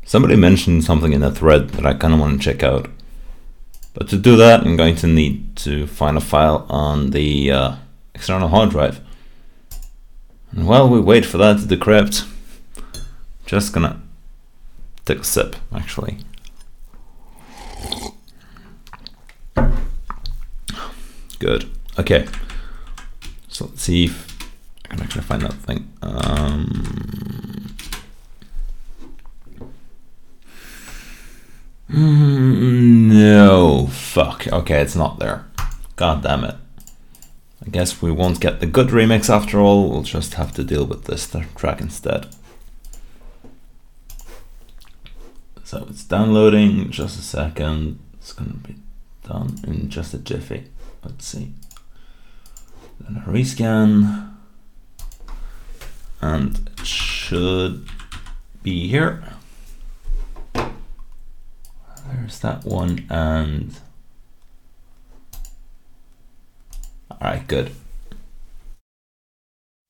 Somebody mentioned something in the thread that I kind of want to check out. But to do that, I'm going to need to find a file on the external hard drive. And while we wait for that to decrypt, just gonna take a sip, actually. Good. Okay. So let's see if I can actually find that thing. No. Fuck. Okay, it's not there. God damn it. I guess we won't get the good remix after all. We'll just have to deal with this track instead. So it's downloading. Just a second. It's gonna be done in just a jiffy. Let's see. Then a rescan. And it should be here. There's that one, and alright, good.